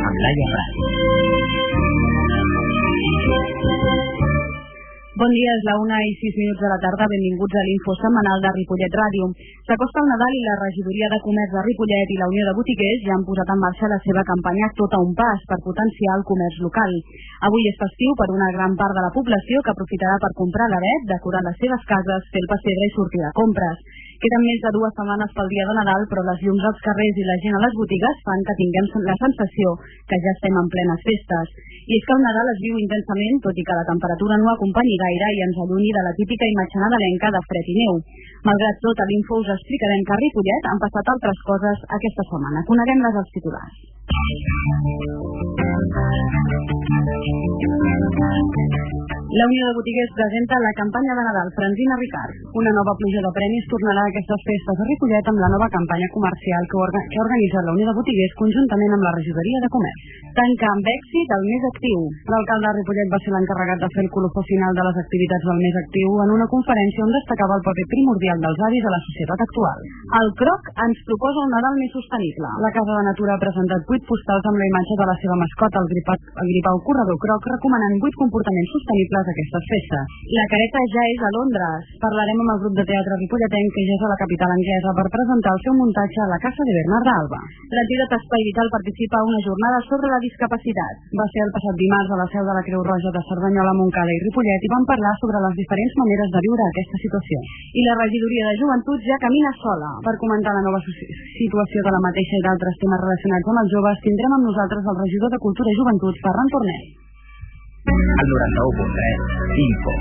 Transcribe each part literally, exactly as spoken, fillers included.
amb Laia Prat. Bon dia, és la una i sis minuts de la tarda. Benvinguts a l'Info setmanal de Ripollet Ràdio. S'acosta el Nadal i la regidoria de comerç de Ripollet i la Unió de Botiguers ja han posat en marxa la seva campanya Tot a un pas per potenciar el comerç local. Avui és festiu per una gran part de la població que aprofitarà per comprar l'avet, decorar les seves cases, fer el pessebre i sortir de compres. Queden més de dues setmanes pel dia de Nadal, però les llums als carrers i la gent a les botigues fan que tinguem la sensació que ja estem en plenes festes. I és que el Nadal es viu intensament, tot i que la temperatura no acompanyi gaire i ens allunyi de la típica imatge nadalenca de fred i neu. Malgrat tot, a l'Info us explicarem que a Ripollet han passat altres coses aquesta setmana. Coneguem-les als titulars. La Unió de Botiguers presenta la campanya de Nadal Francina Ricard. Una nova pluja de premis tornarà a aquestes festes a Ripollet amb la nova campanya comercial que, orga que organitza la Unió de Botiguers conjuntament amb la regidoria de comerç. Tanca amb èxit el mes actiu. L'alcalde de Ripollet va ser l'encarregat de fer el colofó final de les activitats del mes actiu en una conferència on destacava el paper primordial dels avis a la societat actual. El Croc ens proposa un Nadal més sostenible. La Casa de Natura ha presentat vuit postals amb la imatge de la seva mascota, el, gripat, el gripau corredor Croc, recomanant vuit comportaments sostenibles aquestes festes. La careta ja és a Londres. Parlarem amb el grup de teatre ripolletenc que ja és a la capital anglesa per presentar el seu muntatge a la Casa de Bernarda Alba. L'entitat Espai Vital participa a una jornada sobre la discapacitat. Va ser el passat dimarts a la seu de la Creu Roja de Cerdanyola, Montcada i Ripollet i van parlar sobre les diferents maneres de viure aquesta situació. I la regidoria de joventut ja camina sola. Per comentar la nova situació de la mateixa i d'altres temes relacionats amb els joves, tindrem amb nosaltres el regidor de Cultura i Joventut, Ferran Tornell. El noranta-u punt tres, Info.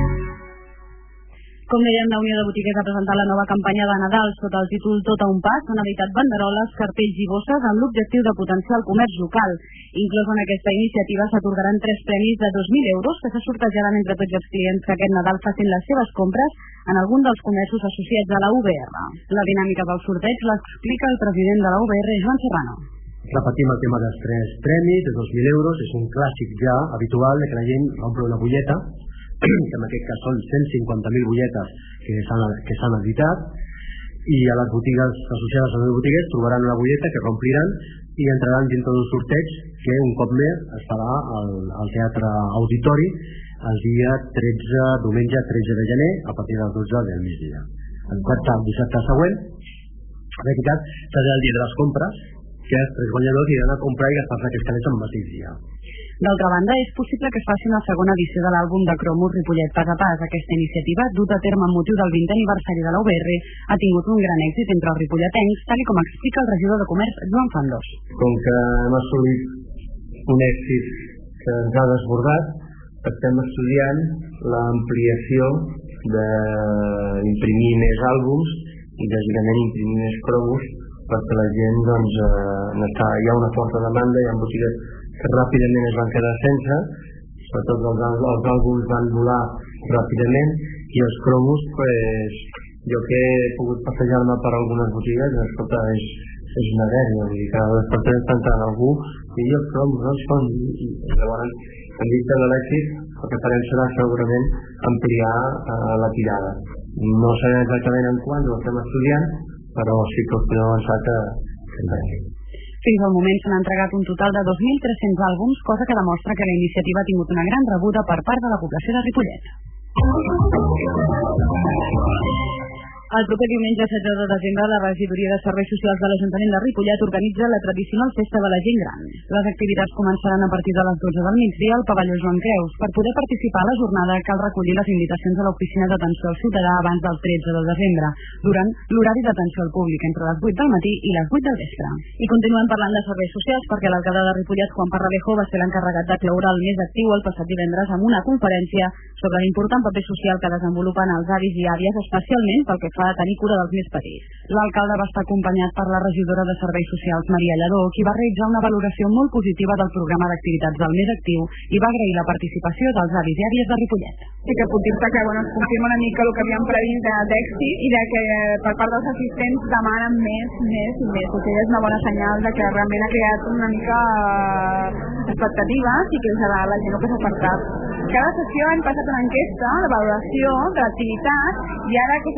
Com dèiem, la Unió de Botiguers ha presentat la nova campanya de Nadal sota el títol Tot a un pas. Han editat banderoles, cartells i bosses amb l'objectiu de potenciar el comerç local. Inclòs en aquesta iniciativa s'atorgaran tres premis de dos mil euros que se sortejaran entre tots els clients que aquest Nadal facin les seves compres en algun dels comerços associats a la U B R. La dinàmica del sorteig l'explica el president de la U B R, Joan Serrano. Repetim el tema dels tres premis de dos mil euros, és un clàssic ja habitual de que la gent compra una butlleta, que en aquest cas són cent cinquanta mil butlletes que s'han editat, i a les botigues associades a les botigues trobaran una butlleta que compliran i entraran dintre d'un sorteig que un cop més es farà al, al Teatre Auditori el dia tretze, diumenge tretze de gener, a partir de les dotze del migdia. El dissabte següent, en realitat, serà el dia de les compres, que els tres guanyadors iran a comprar i gastar-se aquests calés en el mateix dia. D'altra banda, és possible que es faci una segona edició de l'àlbum de cromos Ripollet Pas a Pas. Aquesta iniciativa, duta a terme amb motiu del vintè aniversari de la U B R, ha tingut un gran èxit entre els ripolletencs, tal com explica el regidor de Comerç, Joan Fandós. Com que hem assolit un èxit que ens ha desbordat, estem estudiant l'ampliació d'imprimir més àlbums i, lògicament, imprimir més cromos perquè la gent, doncs, eh, està, hi ha una forta demanda, hi ha botigues que ràpidament es van quedar sense, sobretot els, els àlbums van volar ràpidament, i els cromos, pues, jo que he pogut passejar-me per algunes botigues, escolta, és, és una dèria, vull dir, cada dos per tres està entrant algú, i els cromos no són, i llavors, en vista de l'èxit, el que farem serà segurament ampliar eh, la tirada. No sé exactament en quant, ho estem estudiant, però sí que us podeu avançar que, que en vegi. Fins al moment s'han entregat un total de dos mil tres-cents àlbums, cosa que demostra que la iniciativa ha tingut una gran rebuda per part de la població de Ripollet. El proper diumenge setze de desembre, la regidoria de Serveis Socials de l'Ajuntament de Ripollet organitza la tradicional festa de la gent gran. Les activitats començaran a partir de les dotze del migdia al pavelló Joan Creus. Per poder participar a la jornada cal recollir les invitacions a l'oficina d'atenció al ciutadà abans del tretze de desembre, durant l'horari d'atenció al públic, entre les vuit del matí i les vuit del vespre. I continuem parlant de serveis socials perquè l'alcalde de Ripollet, Juan Parralejo, va ser l'encarregat de cloure el mes actiu el passat divendres amb una conferència sobre l'important paper social que desenvolupen els avis i àvies, especialment pel que fa a tenir cura dels més petits. L'alcalde va estar acompanyat per la regidora de Serveis Socials, Maria Lladó, qui va realitzar una valoració molt positiva del programa d'activitats del mes actiu i va agrair la participació dels avis i àvies de Ripollet. Sí que puc dir-te que bueno, ens confirma una mica el que havíem previst d'èxit i de que per part dels assistents demanen més, més i més. O sigui, és una bona senyal de que realment ha creat una mica expectatives i que us agrada la gent que s'ha apartat. Cada sessió hem passat una enquesta de valoració de l'activitat i ara aquesta setmana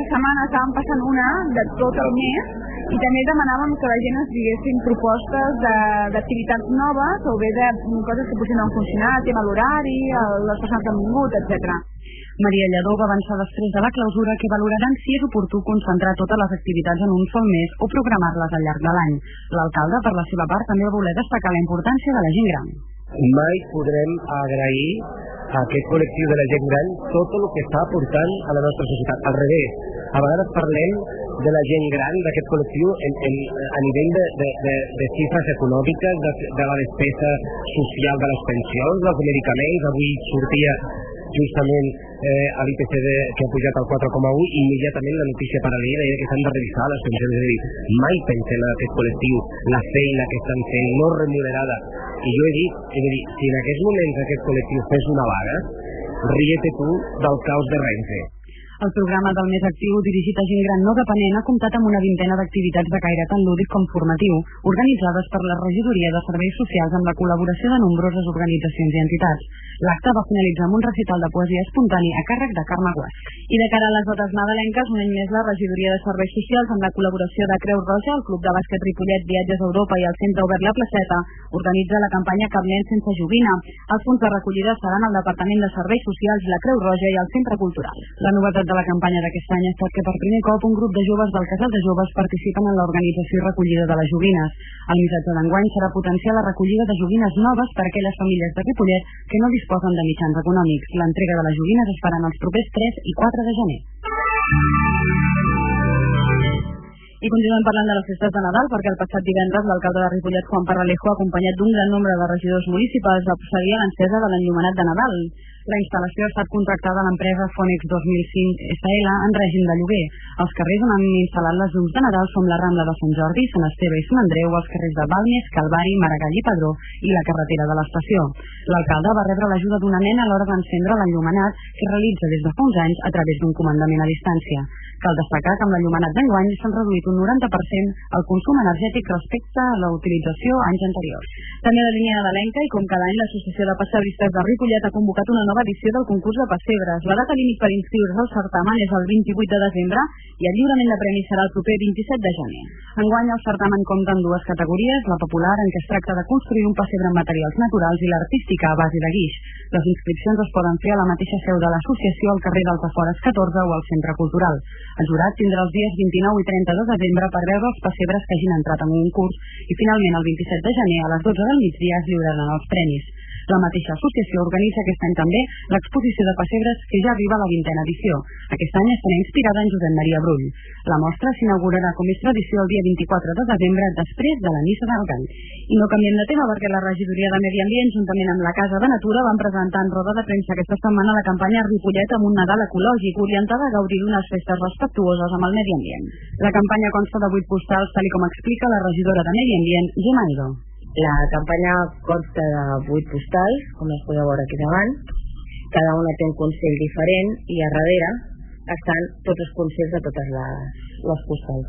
estàvem passant una de tot el mes i també demanàvem que la gent ens diguessin propostes d'activitats noves o bé de coses que potser no han funcionat, tema l'horari, les persones que han vingut, etcètera. Maria Lledó va avançar després de la clausura que valoraran si és oportú concentrar totes les activitats en un sol mes o programar-les al llarg de l'any. L'alcalde, per la seva part, també va voler destacar la importància de la gent gran. Mai podrem agrair a aquest col·lectiu de la gent gran tot el que està aportant a la nostra societat. Al revés, a vegades parlem de la gent gran, d'aquest col·lectiu, en, en, a nivell de, de, de, de xifres econòmiques, de, de la despesa social de les pensions, dels medicaments. Avui sortia justament eh, a l'I P C de, que ha pujat al quatre coma u i immediatament la notícia paral·lela deia que s'han de revisar les pensions. És a dir, mai pensem en aquest col·lectiu, la feina que estan fent, no remunerada. I jo he dit, és a dir, si en aquests moments aquest col·lectiu fes una vaga, ríete tu del caos de Renfe. El programa del Mes Actiu, dirigit a gent gran no dependent, ha comptat amb una vintena d'activitats de caire tant lúdic com formatiu, organitzades per la Regidoria de Serveis Socials amb la col·laboració de nombroses organitzacions i entitats. L'acte va finalitzar amb un recital de poesia espontani a càrrec de Carme Guas. I de cara a les dates nadalenques, un any més la Regidoria de Serveis Socials, amb la col·laboració de Creu Roja, el Club de Bàsquet Ripollet, Viatges a Europa i el Centre Obert La Placeta, organitza la campanya Cap nen sense joguina. Els punts de recollida seran el Departament de Serveis Socials, la Creu Roja i el Centre Cultural. La novetat de la campanya d'aquest any ha estat que per primer cop un grup de joves del Casal de Joves participen en l'organització i recollida de les joguines. El missatge d'enguany serà potenciar la recollida de joguines noves per a aquelles famílies de Ripollet que no disposen de mitjans econòmics. L'entrega de les joguines es farà els propers tres i quatre de gener. I continuem parlant de les festes de Nadal perquè el passat divendres l'alcalde de Ripollet, Juan Parralejo, acompanyat d'un gran nombre de regidors municipals, va procedir a l'encesa de l'enllumenat de Nadal. La instal·lació ha estat contractada a l'empresa Fonex dos mil cinc S L en règim de lloguer. Els carrers on han instal·lat les llums de Nadal són la Rambla de Sant Jordi, Sant Esteve i Sant Andreu, els carrers de Balmes, Calvari, Maragall i Padró i la carretera de l'estació. L'alcalde va rebre l'ajuda d'una nena a l'hora d'encendre l'enllumenat que realitza des de fa uns anys a través d'un comandament a distància. Cal destacar que amb l'enllumenat d'enguany s'han reduït un noranta per cent el consum energètic respecte a la utilització anys anteriors. També la línia nadalenca i com cada any l'Associació de Pessebristes de Ripollet ha convocat una nova edició del concurs de pessebres. La data límit per inscriure's al certamen és el vint-i-vuit de desembre i el lliurament de premis serà el proper vint-i-set de gener. Enguany el certamen compta amb dues categories, la popular, en què es tracta de construir un pessebre amb materials naturals, i l'artística, a base de guix. Les inscripcions es poden fer a la mateixa seu de l'associació al carrer dels Afores catorze o al Centre Cultural. El jurat tindrà els dies vint-i-nou i trenta de desembre per veure els pessebres que hagin entrat en un concurs i finalment el vint-i-set de gener a les dotze del migdia es lliuraran els premis. La mateixa associació organitza aquest any també l'exposició de pessebres que ja arriba a la vintena edició. Aquest any estarà inspirada en Josep Maria Brull. La mostra s'inaugurarà com és tradició el dia vint-i-quatre de desembre després de la missa del Gall. I no canviem de tema perquè la Regidoria de Medi Ambient juntament amb la Casa de Natura van presentar en roda de premsa aquesta setmana la campanya Ripollet amb un Nadal ecològic orientada a gaudir d'unes festes respectuoses amb el medi ambient. La campanya consta de vuit postals tal com explica la regidora de Medi Ambient, Gemma Edo. La campanya consta de vuit postals, com es podeu veure aquí davant. Cada una té un consell diferent i a darrere estan tots els consells de totes les, les postals.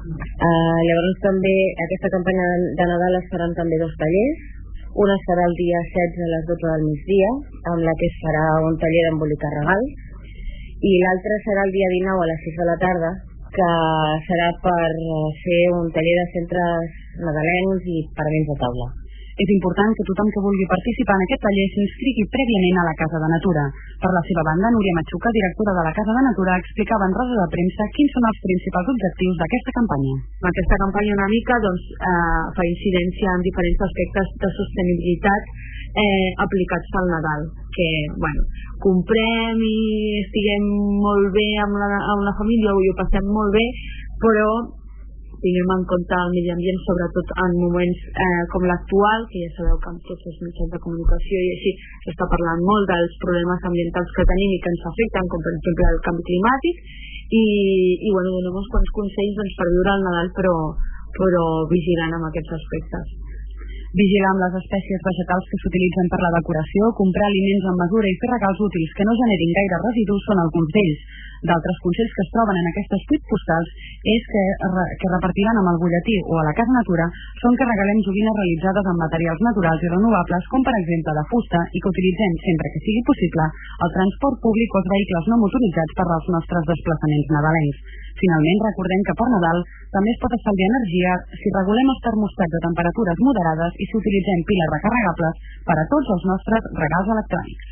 Uh, llavors també aquesta campanya de Nadal es faran també dos tallers. Una serà el dia setze a les dotze del migdia, amb la que es farà un taller d'embolicar regals, i l'altre serà el dia dinou a les sis de la tarda, que serà per fer un taller de centres nadalencs i paraments de taula. És important que tothom que vulgui participar en aquest taller s'inscrigui prèviament a la Casa de Natura. Per la seva banda, Núria Machuca, directora de la Casa de Natura, explicava en roda de premsa quins són els principals objectius d'aquesta campanya. Aquesta campanya una mica doncs, eh, fa incidència en diferents aspectes de sostenibilitat eh, aplicats al Nadal, que bueno, comprem i estiguem molt bé amb la, amb la família i ho passem molt bé, però tinguem en compte el medi ambient, sobretot en moments eh, com l'actual, que ja sabeu que amb tots els mitjans de comunicació i així s'està parlant molt dels problemes ambientals que tenim i que ens afecten, com per exemple el canvi climàtic, i, i bueno, donem uns quants consells doncs, per viure el Nadal, però, però vigilant amb aquests aspectes. Vigilar amb les espècies vegetals que s'utilitzen per la decoració, comprar aliments en mesura i fer regals útils que no generin gaire residus són alguns d'ells. D'altres consells que es troben en aquestes fuites postals és que, que repartiran amb el butlletí o a la Casa Natura són que regalem joguines realitzades amb materials naturals i renovables, com per exemple de fusta, i que utilitzem, sempre que sigui possible, el transport públic o els vehicles no motoritzats per als nostres desplaçaments nadalencs. Finalment, recordem que per Nadal també es pot estalviar energia si regulem els termostats de temperatures moderades i si utilitzem piles recarregables per a tots els nostres regals electrònics.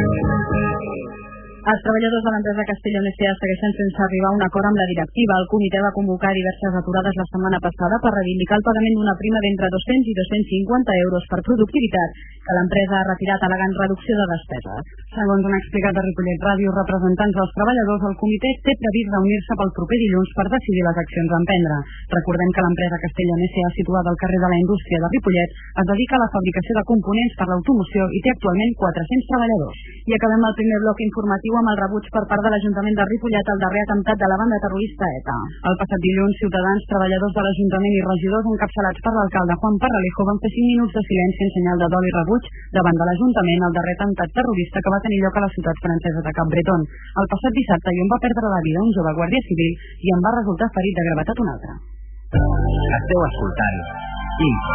Els treballadors de l'empresa Castellón S A segueixen sense arribar a un acord amb la directiva. El comitè va convocar diverses aturades la setmana passada per reivindicar el pagament d'una prima d'entre dos-cents i dos-cents cinquanta euros per productivitat que l'empresa ha retirat al·legant reducció de despeses. Segons han explicat a Ripollet Ràdio representants dels treballadors, el comitè té previst reunir-se pel proper dilluns per decidir les accions a emprendre. Recordem que l'empresa Castellón S A, situada al carrer de la Indústria de Ripollet, es dedica a la fabricació de components per l'automoció i té actualment quatre-cents treballadors. I acabem el primer bloc informatiu amb el rebuig per part de l'Ajuntament de Ripollet al darrer atemptat de la banda terrorista ETA. El passat dilluns, ciutadans, treballadors de l'Ajuntament i regidors encapçalats per l'alcalde Juan Parralejo van fer cinc minuts de silenci en senyal de dol i rebuig davant de l'Ajuntament al darrer atemptat terrorista que va tenir lloc a la ciutat francesa de Capbreton. El passat dissabte hi on va perdre la vida un jove guàrdia civil i en va resultar ferit de gravetat un altre. Esteu escoltant Info.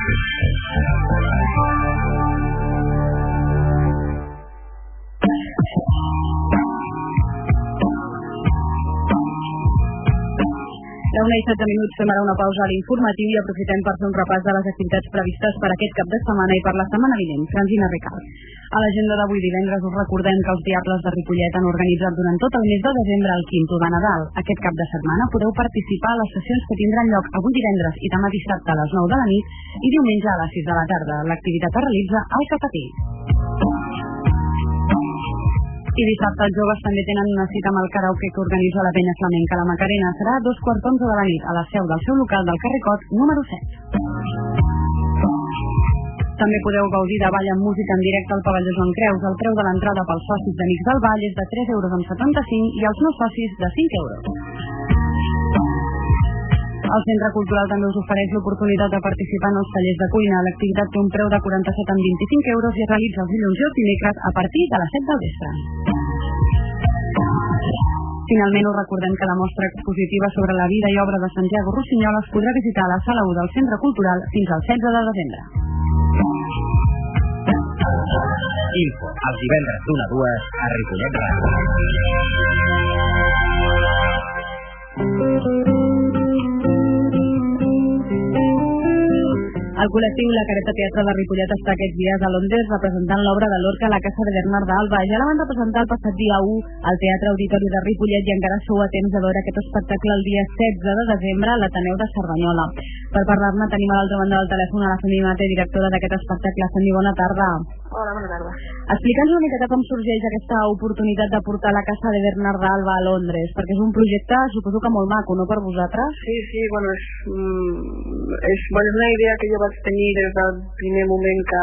A una i setze minuts fem ara una pausa a l'informatiu i aprofitem per fer un repàs de les activitats previstes per aquest cap de setmana i per la setmana vinent. Francina Ricard. A l'agenda d'avui divendres us recordem que els Diables de Ripollet han organitzat durant tot el mes de desembre el Quinto de Nadal. Aquest cap de setmana podeu participar a les sessions que tindran lloc avui divendres i demà dissabte a les nou de la nit i diumenge a les sis de la tarda. L'activitat es realitza al Capatí. I dissabte els joves també tenen una cita amb el karaoke que organitza la Penya Flamenca La Macarena. Serà a dos quarts d'onze de la nit a la seu del seu local del carrer Cot, número set. També podeu gaudir de ball amb música en directe al pavelló Joan Creus. El preu de l'entrada pels socis d'Amics del Ball és de tres euros amb setanta-cinc i els no socis de cinc euros. El Centre Cultural també us ofereix l'oportunitat de participar en els tallers de cuina. L'activitat té un preu de quaranta-set amb vint-i-cinc euros i es realitza els dilluns i els dimecres a partir de les set del vespre. Finalment us recordem que la mostra expositiva sobre la vida i obra de Santiago Rossinyol es podrà visitar a la sala u del Centre Cultural fins al setze de desembre. Info, els divendres d'una a dues a Ripollet Ràdio. El col·lectiu La Careta Teatre de Ripollet està aquests dies a Londres representant l'obra de Lorca a la Casa de Bernarda Alba. Ja la van representar el passat dia u al Teatre Auditori de Ripollet i encara sou a temps de veure aquest espectacle el dia setze de desembre a l'Ateneu de Cerdanyola. Per parlar-ne tenim a l'altra banda del telèfon a la Femi Mate, directora d'aquest espectacle. Femi, bona tarda. Hola, bona tarda. Explica'ns una miqueta com sorgeix aquesta oportunitat de portar la Casa de Bernarda Alba a Londres, perquè és un projecte, suposo que molt maco, no, per vosaltres? Sí, sí, bueno, és, mm, és, bueno, és una idea que jo vaig tenir des del primer moment que,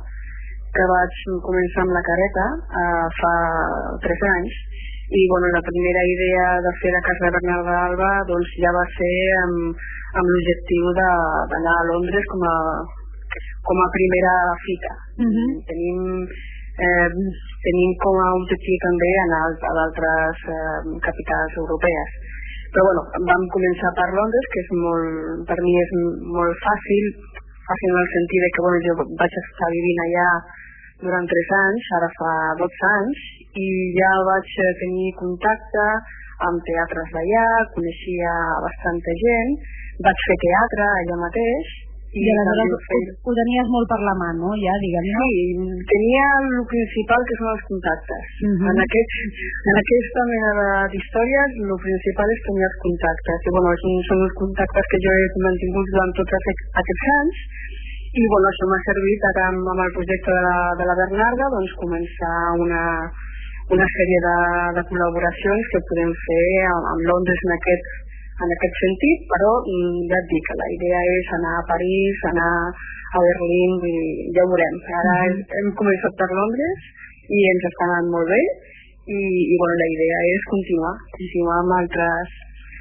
que vaig començar amb la careta, eh, fa tres anys, i bueno, la primera idea de fer la Casa de Bernarda Alba doncs ja va ser amb, amb l'objectiu d'anar a Londres com a, com a primera fita. Uh-huh. Tenim, eh, tenim com a objectiu també anar a d'altres eh, capitals europees. Però bueno, vam començar per Londres, que és molt, per mi és molt fàcil, fàcil en el sentit de que bueno, jo vaig estar vivint allà durant tres anys, ara fa dotze anys, i ja vaig tenir contacte amb teatres d'allà, coneixia bastanta gent, vaig fer teatre allà mateix. I, I aleshores ho, ho tenies molt per la mà, no? Ja, diguem-ne. Sí, tenia el principal que són els contactes. Uh-huh. En, aquest, en aquesta mena d'històries, el principal és tenir els contactes. I bueno, són els contactes que jo he mantingut durant tots aquests anys. I bueno, això m'ha servit ara amb, amb el projecte de la, de la Bernarda, doncs començar una, una sèrie de, de col·laboracions que podem fer amb, amb Londres en aquest, en aquest sentit, però ja et dic que la idea és anar a París, anar a Berlín, i ja ho veurem. Ara mm-hmm. hem començat per Londres i ens està anant molt bé i, i bueno, la idea és continuar, continuar amb altres,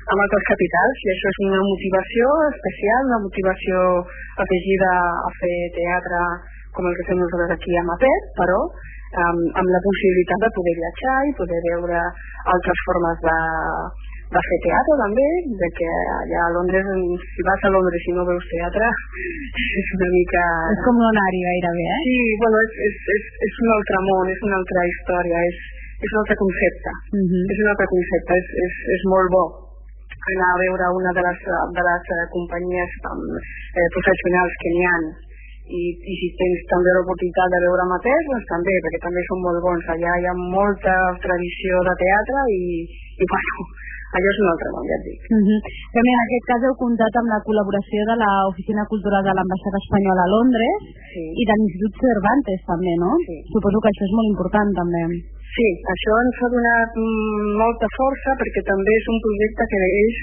amb altres capitals, i això és una motivació especial, una motivació afegida a fer teatre com el que fem nosaltres aquí a Mapet, però um, amb la possibilitat de poder viatjar i poder veure altres formes de, de fer teatre també, de que allà a Londres, si vas a Londres i no veus teatre, és una mica... És com l'onari gairebé, eh? Sí, bueno, és, és, és, és un altre món, és una altra història, és, és un altre concepte, uh-huh. és un altre concepte, és, és, és molt bo anar a veure una de les, de les companyies eh, professionals que n'hi ha, i, i si tens també l'oportunitat de veure amateurs, doncs també, perquè també són molt bons. Allà hi ha molta tradició de teatre i, i bueno, allò és un altre món, ja et dic. Uh-huh. També en aquest cas heu comptat amb la col·laboració de l'Oficina Cultural de l'Ambaixada Espanyola a Londres, sí. i de l'Institut Cervantes també, no? Sí. Suposo que això és molt important també. Sí, això ens ha donat mm, molta força, perquè també és un projecte que ells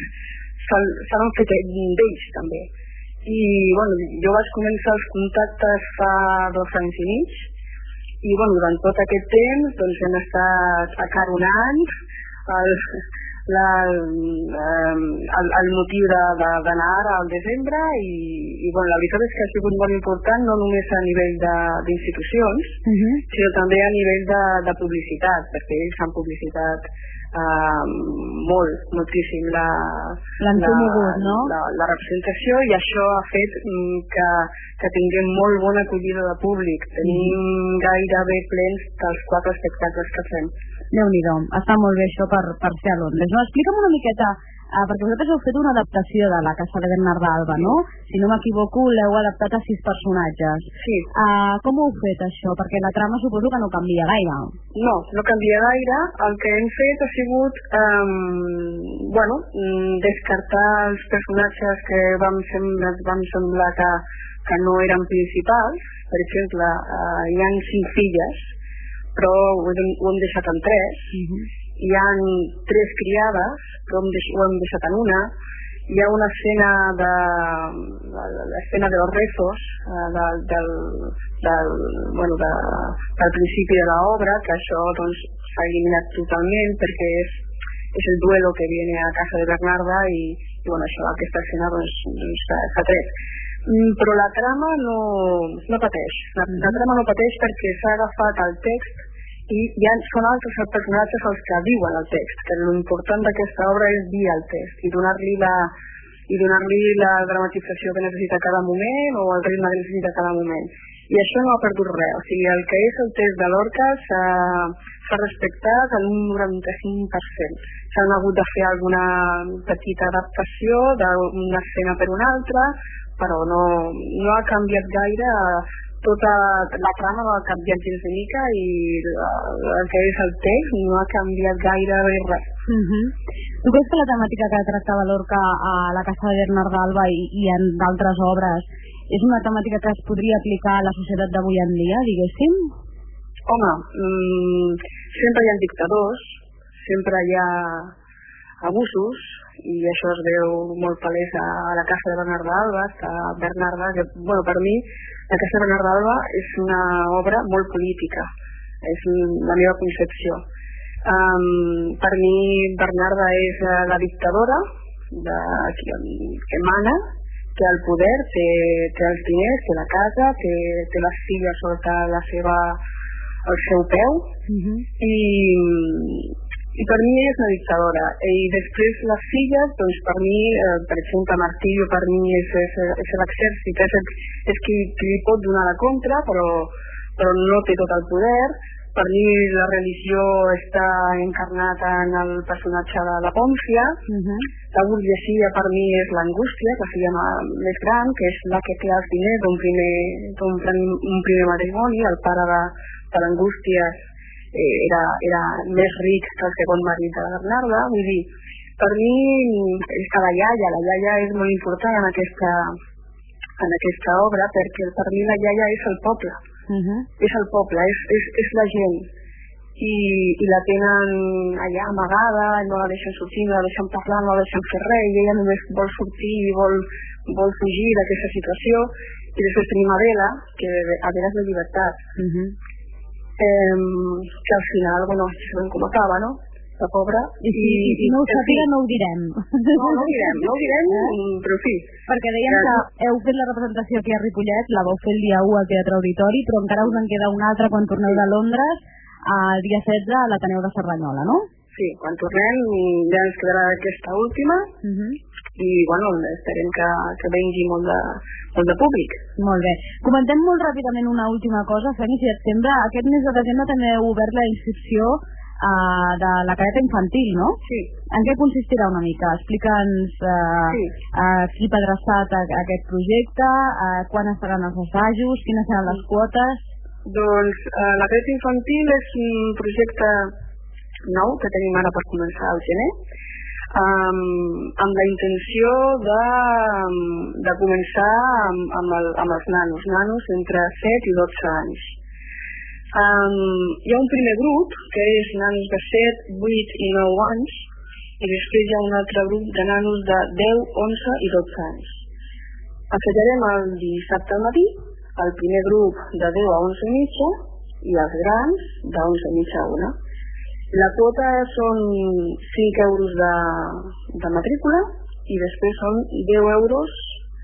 s'han fet d'ells també. I bueno, jo vaig començar els contactes fa dos anys i mig, i bueno, durant tot aquest temps doncs, hem estat acaronant el, la, el, el motiu d'anar ara al desembre, i, i bueno, la veritat és que ha sigut molt important, no només a nivell d'institucions, uh-huh. sinó també a nivell de, de publicitat, perquè ells fan publicitat Uh, molt, moltíssim la, la, no? la, la representació, i això ha fet um, que, que tinguem molt bona acollida de públic. Tenim mm. gairebé plens dels quatre espectacles que fem. Déu-n'hi-do, està molt bé això per, per ser a Londres, no? Explica'm una miqueta, uh, perquè vosaltres heu fet una adaptació de la Casa de Bernarda Alba, no? Si no m'equivoco, l'heu adaptat a sis personatges. Sí. Uh, com ho heu fet això? Perquè la trama suposo que no canvia gaire. No, no canvia gaire. El que hem fet ha sigut um, bueno, descartar els personatges que vam, sem vam semblar que, que no eren principals. Per exemple, uh, hi ha cinc filles, però ho hem, ho hem deixat en tres. Uh-huh. Hi ha tres criades, però ho hem, deix ho hem deixat en una. Hi ha una escena de l'escena de los rezos uh, del, del, del, bueno, de, del principi de l'obra, que això doncs s'ha eliminat totalment perquè és, és el duelo que viene a casa de Bernarda, i, i bueno, això, aquesta escena doncs, doncs s'ha tret. Mm, però la trama no, no pateix, la, la trama no pateix perquè s'ha agafat el text i ja són altres els personatges els que diuen el text, que l'important d'aquesta obra és dir el text i donar-li la, i donar-li la dramatització que necessita cada moment o el ritme que necessita cada moment. I això no ha perdut res, o sigui, el que és el text de Lorca s'ha respectat en un noranta-cinc per cent. S'han hagut de fer alguna petita adaptació d'una escena per una altra, però no, no ha canviat gaire. Tota la trama no ha canviat gens de mica, i el que és el text no ha canviat gaire res. Uh-huh. Tu creus que la temàtica que tractava Lorca a la Casa de Bernarda Alba i, i en d'altres obres és una temàtica que es podria aplicar a la societat d'avui en dia, diguéssim? Home, mmm, sempre hi ha dictadors, sempre hi ha abusos, i això es veu molt palès a la Casa de Bernarda Alba. Està Bernarda, que, bueno, per mi la Casa de Bernarda Alba és una obra molt política, és la meva concepció. Um, per mi Bernarda és la dictadora de, que, que mana, té el poder, té, té els diners, té la casa, té, té les filles sota la seva, el seu peu, uh-huh. i, i per mi és una dictadora. I després les filles, doncs per mi, eh, per exemple, Martillo per mi és, és, és l'exèrcit, és, és qui, qui li pot donar la contra, però, però no té tot el poder. Per mi la religió està encarnat en el personatge de la Pòncia. Uh-huh. La burgesia per mi és l'Angústia, la filla més gran, que és la que té els diners d'un primer, d'un un primer matrimoni. El pare de, de l'Angústia eh, era, era més ric que el segon marit de la Bernarda. Vull dir, per mi és que la iaia, la iaia és molt important en aquesta, en aquesta obra, perquè per mi la iaia és el poble. Uh-huh. És el poble, és, és, és la gent, i, i la tenen allà amagada, no la deixen sortir, no la deixen parlar, no la deixen fer res, i ella només vol sortir i vol, vol fugir d'aquesta situació. I després tenim Adela, que Adela és la llibertat, uh-huh. eh, que al final, bueno, sabem com acaba, no? la pobra. I si, i, si no ho sàpiga no ho direm. No, no ho direm, no ho direm, però sí. Perquè dèiem que heu fet la representació aquí a Ripollet, la vau fer el dia u al Teatre Auditori, però encara us en queda una altra quan torneu de Londres, el dia setze a l'Ateneu de Cerdanyola, no? Sí, quan tornem ja ens quedarà aquesta última, uh-huh. I bueno, esperem que, que vengui molt de, molt de públic. Molt bé. Comentem molt ràpidament una última cosa, Femi, si et sembla, aquest mes de desembre també heu obert la inscripció Uh, de la careta infantil, no? Sí. En què consistirà una mica? Explica'ns uh, sí. uh, qui t'ha adreçat a, a aquest projecte, uh, quan estaran els assajos, quines seran les quotes? Doncs uh, la careta infantil és un projecte nou que tenim ara per començar al gener, um, amb la intenció de, de començar amb, amb, el, amb els nanos, nanos entre set i dotze anys. Um, hi ha un primer grup que és nanos de set, vuit i nou anys i després hi ha un altre grup de nanos de deu, onze i dotze anys. Assajarem el dissabte al matí el primer grup de deu a onze i mitja i els grans de onze i mitja a una. La quota són cinc euros de, de matrícula i després són deu euros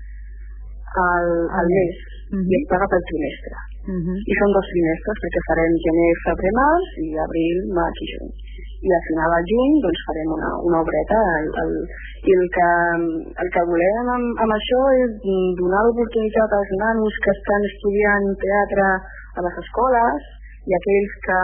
al, al mes uh-huh. I es paga per trimestre. Uh-huh. I són dos trimestres perquè farem gener, febrer, març i abril, maig i juny. I al final al juny doncs farem una, una obreta el, el, i el que, el que volem amb, amb això és donar l'oportunitat als nanos que estan estudiant teatre a les escoles i aquells que,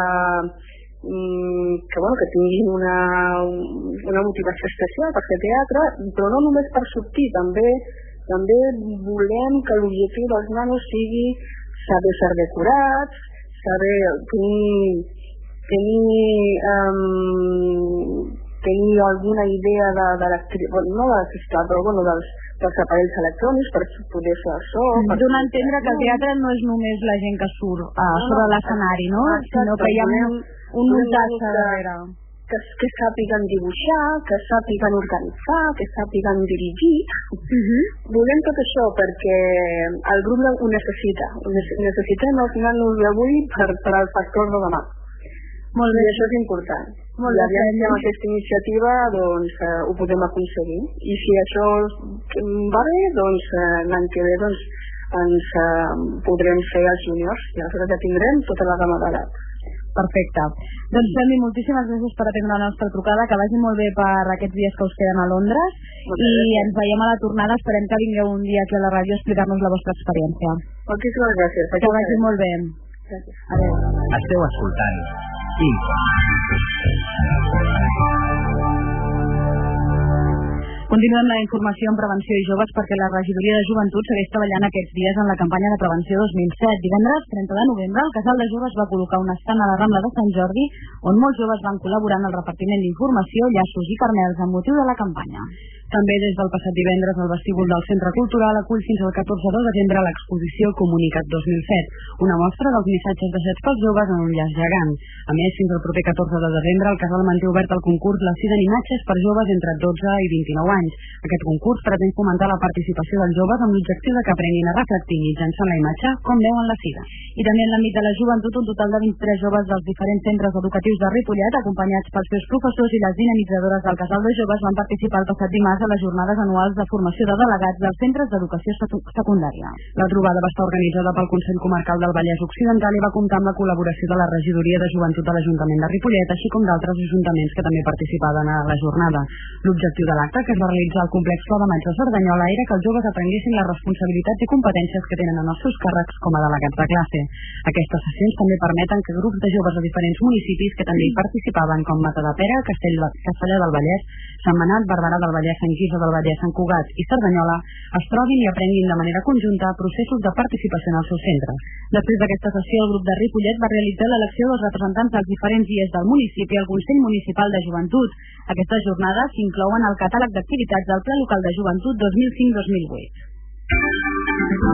que, bueno, que tinguin una, una motivació especial per fer teatre, però no només per sortir, també, també volem que l'objectiu dels nanos sigui saber ser decorats, saber tenir, tenir, um, tenir alguna idea de, de l'activitat, bueno, no de l'activitat, però bueno, dels, dels aparells electrònics per poder fer el so. Per donar a entendre que el teatre no és només la gent que surt uh, no, sobre l'escenari, no? Exacte, sinó que hi ha un, un muntatge darrere. Que, que sàpiguen dibuixar, que sàpiguen organitzar, que sàpiguen dirigir. Uh-huh. Volem tot això perquè el grup ho necessita. Necessitem els nanos d'avui per, per al factor de demà. Molt bé. I això és important. Molt I aviam si amb aquesta iniciativa doncs, eh, ho podem aconseguir. I si això va bé, doncs eh, l'any que ve doncs, ens eh, podrem fer els juniors i aleshores ja tindrem tota la gamma d'edat. Perfecte. Doncs Femi, moltíssimes gràcies per atendre la nostra trucada, que vagi molt bé per aquests dies que us queden a Londres i ens veiem a la tornada, esperem que vingueu un dia aquí a la ràdio a explicar-nos la vostra experiència. Moltíssimes gràcies. Que vagi molt bé. Gràcies. Adéu. Esteu escoltant Info. Continuem la informació en prevenció i joves perquè la Regidoria de Joventut segueix treballant aquests dies en la campanya de prevenció dos mil set. Divendres trenta de novembre, el Casal de Joves va col·locar un estand a la Rambla de Sant Jordi on molts joves van col·laborar en el repartiment d'informació, llaços i carnels amb motiu de la campanya. També des del passat divendres el vestíbul del Centre Cultural acull fins al catorze de desembre l'exposició Comunicat dos mil set, una mostra dels missatges deixats pels joves en un llaç gegant. A més, fins al proper catorze de desembre el Casal manté obert el concurs La Sida en imatges per joves entre dotze i vint-i-nou anys. Aquest concurs pretén fomentar la participació dels joves amb l'objectiu de que aprenguin a reflectir mitjançant la imatge com veuen la sida. I també en l'àmbit de la joventut, un total de vint-i-tres joves dels diferents centres educatius de Ripollet, acompanyats pels seus professors i les dinamitzadores del Casal de Joves, van participar el passat dimarts a les jornades anuals de formació de delegats dels centres d'educació secundària. La trobada va estar organitzada pel Consell Comarcal del Vallès Occidental i va comptar amb la col·laboració de la Regidoria de Joventut de l'Ajuntament de Ripollet, així com d'altres ajuntaments que també participaven a la jornada. L'objectiu de l'acte, que es va realitzar al complex Flor de Maig de Cerdanyola, era que els joves aprenguessin les responsabilitats i competències que tenen en els seus càrrecs com a delegats de classe. Aquestes sessions també permeten que grups de joves de diferents municipis que també hi participaven, com Matadepera, Castell, Castellar del Vallès, Sentmenat, Barberà del Vallès, Sant Quirze del Vallès, Sant Cugat i Cerdanyola, es trobin i aprenguin de manera conjunta processos de participació en els seus centres. Després d'aquesta sessió, el grup de Ripollet va realitzar l'elecció dels representants dels diferents I E S del municipi al Consell Municipal de Joventut. Aquestes jornades s'inclouen al catàleg d'activitats del Pla Local de Joventut dos mil cinc dos mil vuit.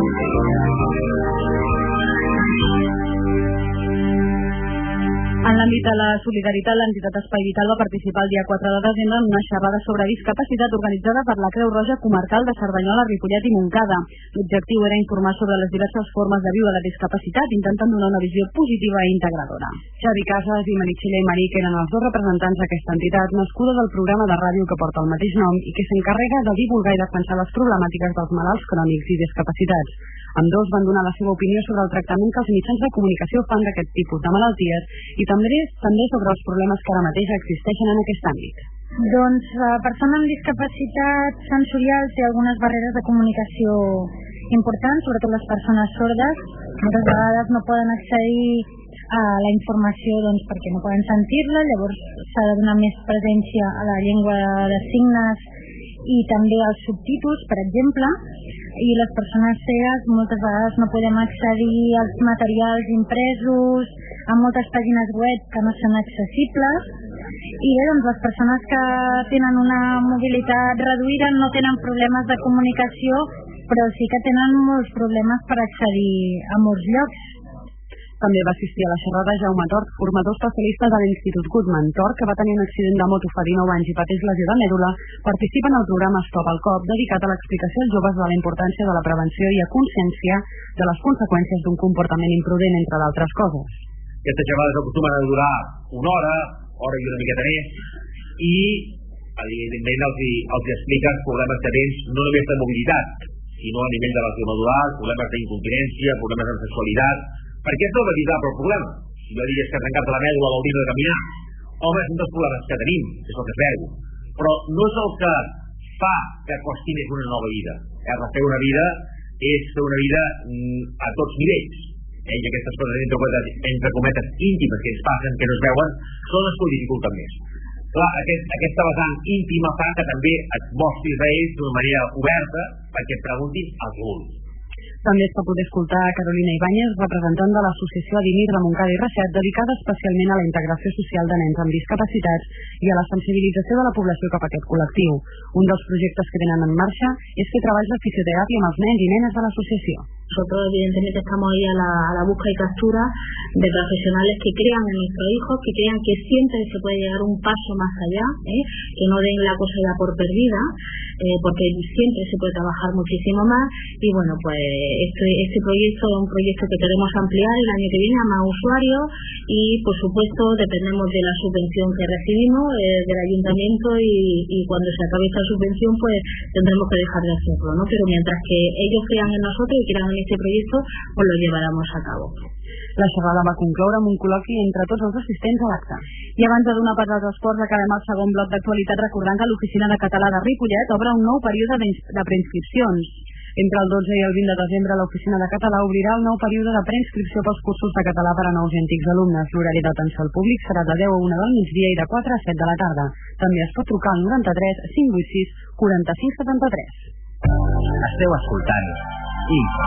En l'àmbit àmbit de la solidaritat, l'entitat Espai Vital va participar el dia quatre de desembre en una xerrada sobre discapacitat organitzada per la Creu Roja Comarcal de Cerdanyola, Ripollet i Montcada. L'objectiu era informar sobre les diverses formes de viure la discapacitat, intentant donar una visió positiva i integradora. Xavi Casas i Meritxell Maric eren els dos representants d'aquesta entitat, nascuda del programa de ràdio que porta el mateix nom i que s'encarrega de divulgar i defensar les problemàtiques dels malalts crònics i discapacitats. Ambdós van donar la seva opinió sobre el tractament que els mitjans de comunicació fan d'aquest tipus de malalties i també també sobre els problemes que ara mateix existeixen en aquest àmbit. Doncs la persona amb discapacitat sensorial té algunes barreres de comunicació importants, sobretot les persones sordes. Moltes vegades no poden accedir a la informació doncs, perquè no poden sentir-la, llavors s'ha de donar més presència a la llengua de signes i també als subtítols, per exemple, i les persones cegues moltes vegades no podem accedir als materials impresos, a moltes pàgines web que no són accessibles, i bé, doncs les persones que tenen una mobilitat reduïda no tenen problemes de comunicació, però sí que tenen molts problemes per accedir a molts llocs. També va assistir a la xerrada Jaume Tort, formador especialista de l'Institut Goodman. Tort, que va tenir un accident de moto fa dinou anys i pateix lesió de mèdula, participa en el programa Stop al Cop, dedicat a l'explicació als joves de la importància de la prevenció i a consciència de les conseqüències d'un comportament imprudent, entre d'altres coses. Aquestes xerrades acostumen a durar una hora, hora i una miqueta més, i evidentment els, els expliques problemes que tens no només de mobilitat, sinó a nivell de lesió medular, problemes d'incontinència, problemes de sexualitat. Perquè és el veritable problema. Si jo digués que has trencat la mèdula vol dir de caminar, home, és un dels problemes que tenim, és el que es veu. Però no és el que fa que qüestionis una nova vida. Eh? Fer una vida és fer una vida mm, a tots nivells. Eh? I aquestes coses entre cometes, entre cometes íntimes que ens passen, que no es veuen, són les que ho dificulten més. Clar, aquest, aquesta vessant íntima fa que també et mostris a ells d'una manera oberta perquè et preguntin els vulguis. També es va poder escoltar a Carolina Ibáñez, representant de l'associació Adimir de Montcada i Reixac, dedicada especialment a la integració social de nens amb discapacitats i a la sensibilització de la població cap a aquest col·lectiu. Un dels projectes que tenen en marxa és fer treballs de fisioteràpia amb els nens i nenes de l'associació. Nosotros evidentemente estamos ahí a la, a la búsqueda y captura de profesionales que crean en nuestros hijos, que crean que siempre se puede llegar un paso más allá, ¿eh? Que no den la cosa ya por perdida, eh, porque siempre se puede trabajar muchísimo más. Y bueno, pues este, este proyecto es un proyecto que queremos ampliar el año que viene a más usuarios y por supuesto dependemos de la subvención que recibimos eh, del ayuntamiento y, y cuando se acabe esta subvención pues tendremos que dejar de hacerlo, ¿no? Pero mientras que ellos crean en nosotros y crean en este proyecto, pues lo llevaremos a cabo. La xerrada va concloure amb un col·loqui entre tots els assistents a l'acte. I abans de donar pas als esports, acabem el segon bloc d'actualitat recordant que l'Oficina de Català de Ripollet obre un nou període de preinscripcions. Entre el dotze i el vint de desembre, l'Oficina de Català obrirà el nou període de preinscripció pels cursos de català per a nous i antics alumnes. L'horari d'atenció al públic serà de deu a una del migdia i de quatre a set de la tarda. També es pot trucar al noranta-tres cinc vuit sis quaranta-cinc setanta-tres. Esteu escoltant Info.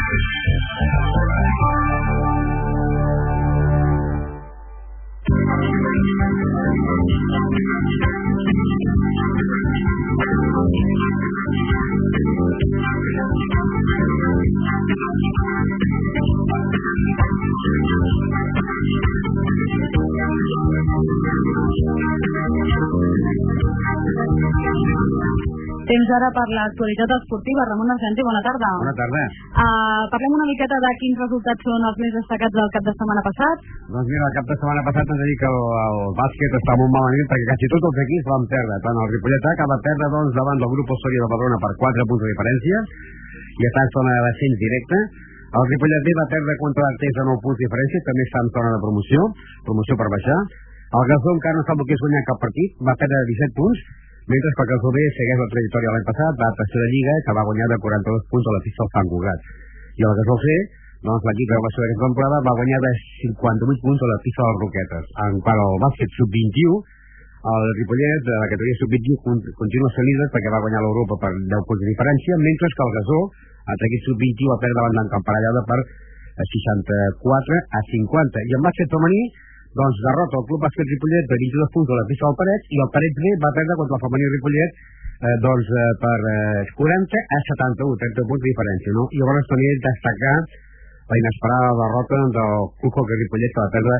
Temps ara per l'actualitat esportiva. Ramon Argenter, bona tarda. Bona tarda. Uh, parlem una miqueta de quins resultats són els més destacats del cap de setmana passat. Doncs mira, el cap de setmana passat hem de dir que el, el bàsquet està molt malament perquè quasi tots els equips van perdre. Tant el Ripollet A que va perdre doncs, davant del grup Història de Badalona per quatre punts de diferència i està en zona de descens directe. El Ripollet B va perdre contra l'Artés de nou punts de diferència, també està en zona de promoció, promoció per baixar. El Gasó encara no sap el que és guanyar cap partit, va perdre disset punts, mentre que el Gasó B segueix la trajectòria l'any passat, va a tercera lliga, que va guanyar de quaranta-dos punts a la pista del Sant Cugat. I el Gasó C, doncs l'equip que va ser aquesta temporada, va guanyar de cinquanta-vuit punts a la pista dels Roquetes. En quant al bàsquet sub vint-i-u, el Ripollet, de la categoria sub vint-i-u, continua sent líder perquè va guanyar l'Europa per deu punts de diferència, mentre que el Gasó, el equip sub vint-i-u, va perdre davant d'en Camparellada per seixanta-quatre a cinquanta. I en bàsquet femení, doncs derrota el Club Bàsquet Ripollet per vint-i-dos punts a la pista del Parets, i el Parets B va perdre contra el femení Ripollet eh, doncs, eh, per eh, quaranta a setanta-u, trenta punts de diferència, no? I llavors també destacar la inesperada derrota del Club Hockey Ripollet, que va perdre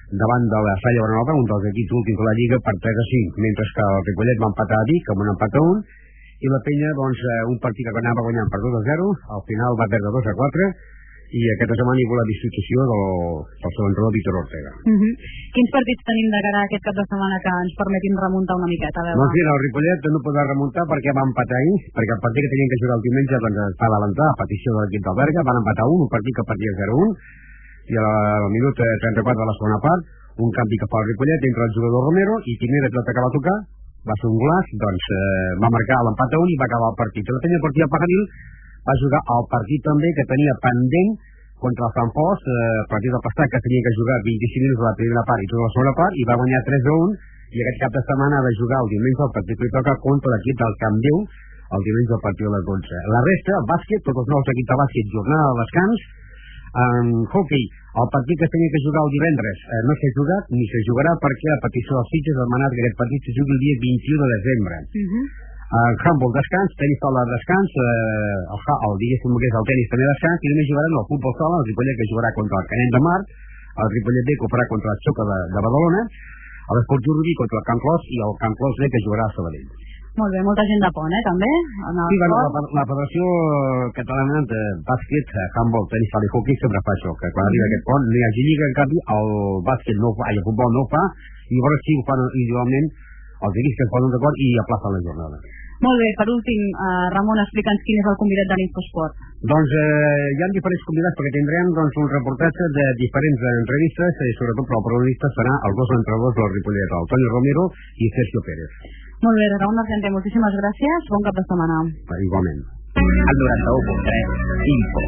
davant de la Salla Bonanova, un dels equips últims de la Lliga, per tres a cinc, mentre que el Ripollet va empatar a Vic amb un empat a un, i la Penya, doncs, un partit que anava guanyant per dos a zero, al final va perdre dos a quatre, i aquesta setmana hi ha la destitució del, del seu entrenador Víctor Ortega. Uh -huh. Quins partits tenim de cara a aquest cap de setmana que ens permetin remuntar una miqueta? A veure. Doncs mira, el Ripollet no podrà remuntar perquè va empatar ahir, perquè el partit que tenien que jugar el diumenge doncs, es va avançar a petició de l'equip del Berga, van empatar un, un partit que partia zero a un, i al minut trenta-quatre de la segona part, un canvi que fa el Ripollet entre el jugador Romero, i primera pilota que va tocar va ser un glaç, doncs eh, va marcar l'empat a un i va acabar el partit. La Penya Esportiva Pajaril va jugar el partit també que tenia pendent contra el Sant Fos, eh, partit del passat que tenia que jugar vint-i-cinc minuts a la primera part i tota la segona part, i va guanyar tres a un, i aquest cap de setmana ha de jugar el diumenge el partit que li toca contra l'equip del Camp Déu, el diumenge al partit de les dotze. La resta, bàsquet, tots els nous equips de bàsquet, jornada de descans. En hockey, el partit que tenia que jugar el divendres eh, no s'ha jugat ni se jugarà perquè a petició dels Sitges ha demanat que aquest partit se jugui el dia vint-i-u de desembre. Uh -huh. El handball descans, tenis taula de descans, eh, el, el diguéssim que és el tenis també descans, i només jugaran el futbol sala, el Ripollet que jugarà contra el Canet de Mar, el Ripollet B que ho farà contra el Xoca de, de Badalona, l'Esportiu Rubí contra el Can Clos i el Can Clos B que jugarà a Sabadell. Molt bé, molta gent de pont, eh, també? Sí, bueno, la, la Federació Catalana de Bàsquet, Handball, Tenis, Sala i Hockey sempre fa això, que quan arriba aquest pont no hi hagi lliga, en canvi el bàsquet no ho fa, i el futbol no ho fa, i llavors sí ho fan individualment els equips que es posen d'acord i aplacen la jornada. Molt bé, per últim, eh, Ramon, explica'ns quin és el convidat de l'Infosport. Doncs eh, hi ha diferents convidats perquè tindrem doncs, un reportatge de diferents entrevistes i sobretot el protagonista serà els dos entrenadors del Ripollet, el Toni Romero i Sergio Pérez. Molt bé, Ramon Argenter, moltíssimes gràcies, bon cap de setmana. Igualment. El noranta-u punt tres, Info.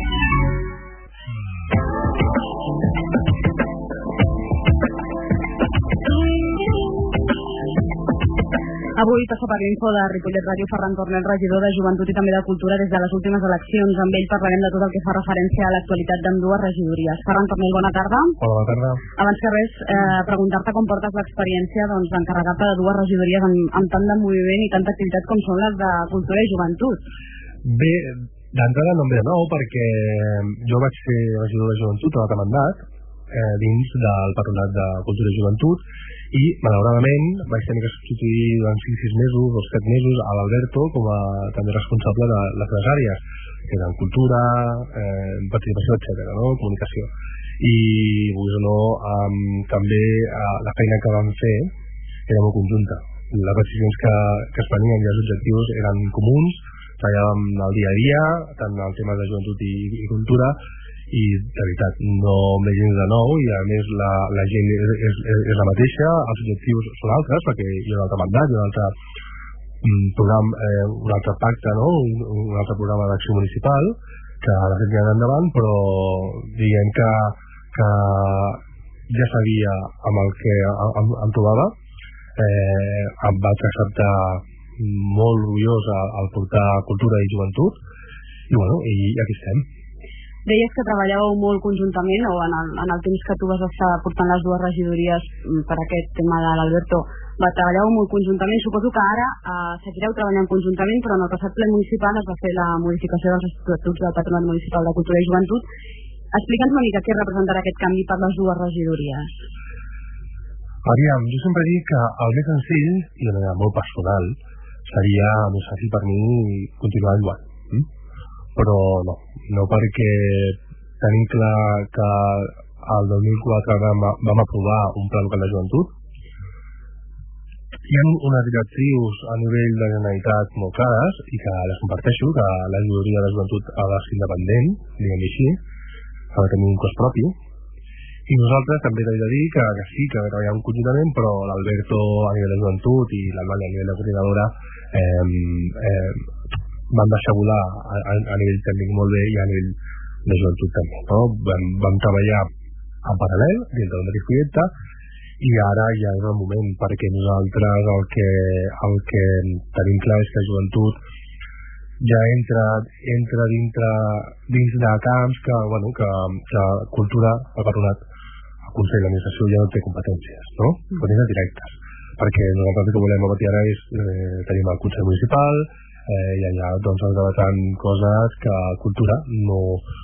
Avui passa per l'info de Ripollet Ràdio Ferran Tornel, regidor de Joventut i també de Cultura des de les últimes eleccions. Amb ell parlarem de tot el que fa referència a l'actualitat d'ambdues regidories. Ferran Tornel, bona tarda. Hola, bona tarda. Abans que res, eh, preguntar-te com portes l'experiència doncs, d'encarregar-te de dues regidories amb, amb tant de moviment i tanta activitat com són les de Cultura i Joventut. Bé, d'entrada no em ve de nou perquè jo vaig ser regidor de Joventut a l'altre mandat eh, dins del Patronat de Cultura i Joventut i, malauradament, vaig tenir que substituir durant cinc sis mesos o set mesos a l'Alberto com a també responsable de les seves àrees, que eren cultura, eh, participació, etcètera, no? Comunicació. I, vulguis o no, um, també uh, la feina que vam fer era molt conjunta. Les decisions que, que es prenien i els objectius eren comuns, treballàvem el dia a dia, tant el tema de joventut i, i cultura, i de veritat no em ve gens de nou i a més la, la gent és, és, és la mateixa, els objectius són altres perquè hi ha un altre mandat, hi ha un altre mm, programa, eh, un altre pacte, no? un, un altre programa d'acció municipal que ha de fer tirar endavant, però diguem que, que ja sabia amb el que em, em trobava, eh, em vaig acceptar molt orgullós al portar cultura i joventut i bueno, i aquí estem. Deies que treballàveu molt conjuntament o en el, en el temps que tu vas estar portant les dues regidories per aquest tema de l'Alberto, va treballàveu molt conjuntament. Suposo que ara eh, seguireu treballant conjuntament, però en el passat ple municipal es va fer la modificació dels estatuts del Patronat Municipal de Cultura i Joventut. Explica'ns una mica què representarà aquest canvi per les dues regidories. Aviam, jo sempre dic que el més senzill i de manera molt personal seria més fàcil per mi continuar igual. Hm? Però no, no perquè tenim clar que el dos mil quatre vam, vam aprovar un pla local de joventut. Hi ha unes directrius a nivell de Generalitat molt clares i que les comparteixo, que la regidoria de joventut ha de ser independent, diguem-hi així, ha de tenir un cos propi. I nosaltres també t'he de dir que, que sí, que treballem conjuntament, però l'Alberto a nivell de joventut i l'Albània a nivell de coordinadora eh, eh, van deixar volar a, a, a nivell tècnic molt bé i a nivell de joventut també. No? Vam, vam treballar en paral·lel dins del mateix projecte i ara ja és el moment perquè nosaltres el que, el que tenim clar és que joventut ja entra, entra dintre, dins de camps que, bueno, que, que cultura, el patronat, el Consell d'Administració ja no té competències, no? Competències directes. Perquè nosaltres el que volem a partir d'ara és eh, tenim el Consell Municipal eh, i allà doncs ens debaten coses que cultura no,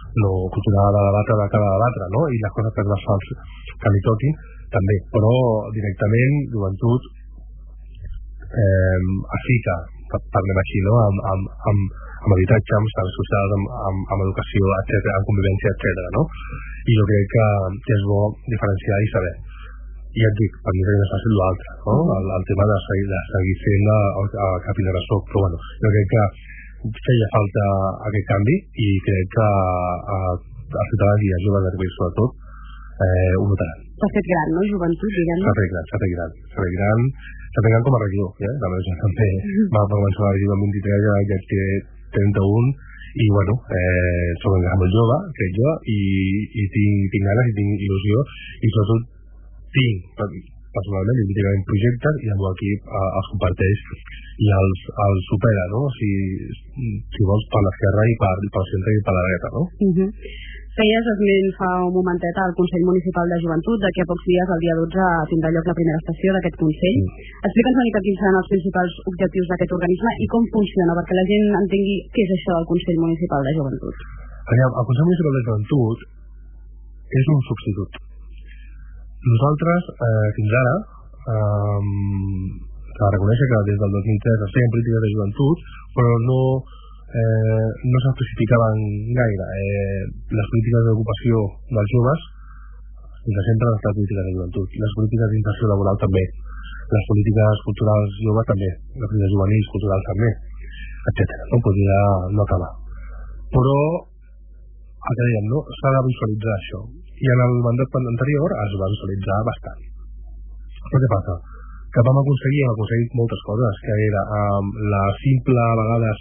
lo cultural de debatre de cada debatre, no? I les coses transversals que li toquin també, però directament joventut eh, es fica, parlem així, no? amb, amb, amb, amb habitatge, amb serveis socials, amb, amb, amb educació, etcètera, amb convivència, etcètera, no? I jo crec que, que és bo diferenciar i saber. I ja et dic, per mi és més fàcil l'altre, no? El, el tema de seguir, de seguir fent el, el capità soc, però bueno, jo crec que feia falta aquest canvi i crec que els ciutadans i els joves de Ripollet sobretot eh, ho notaran. S'ha fet gran, no? Joventut, diguem. S'ha fet gran, s'ha fet gran. S'ha fet gran, s'ha fet gran com a regió. Eh? La meva gent també va començar la regió el vint-i-tres, ja, ja té trenta-un, i bueno, eh, soc encara molt jove, crec jo, i, i tinc, tinc ganes i tinc il·lusió, i sobretot tinc, personalment, individualment projectes, i el meu equip eh, els comparteix i els, els supera, no? Si, si vols, per l'esquerra i per, per el centre i per la dreta, no? Uh -huh. Feies esment fa un momentet al Consell Municipal de Joventut, d'aquí a pocs dies, el dia dotze, tindrà lloc la primera estació d'aquest Consell. Mm. Explica'ns una mica quins seran els principals objectius d'aquest organisme i com funciona, perquè la gent entengui què és això del Consell Municipal de Joventut. Aviam, el Consell Municipal de Joventut és un substitut. Nosaltres, eh, fins ara, eh, s'ha de reconèixer que des del dos mil tres es feien polítiques de joventut, però no Eh, no s'especificaven gaire. Eh, les polítiques d'ocupació dels joves fins a sempre han estat polítiques de joventut, les polítiques d'inserció laboral també, les polítiques culturals joves també, les polítiques juvenils culturals també, etcètera. No podria no acabar, però el que dèiem, no? S'ha de visualitzar això, i en el mandat anterior es va visualitzar bastant. Però què passa? Que vam aconseguir, hem aconseguit moltes coses, que era eh, la simple a vegades